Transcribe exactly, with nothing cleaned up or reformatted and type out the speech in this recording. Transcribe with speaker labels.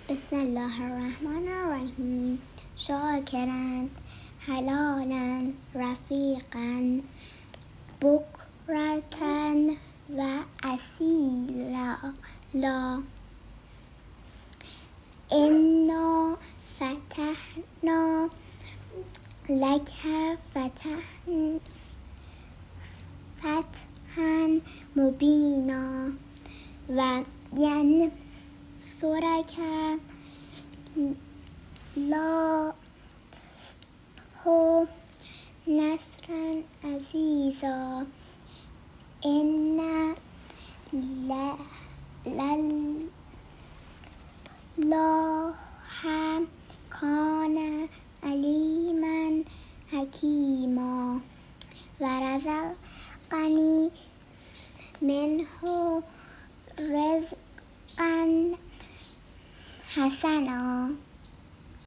Speaker 1: بسم الله الرحمن الرحیم. شاکرن حلالا رفیقا بکرتن و اصیلا لا انا فتحنا لک فتحا فتحا مبینا و ینصرک الله نصرا عزیزا ان الله کان علیما حکیما و رزقنی منه رزقا حسنا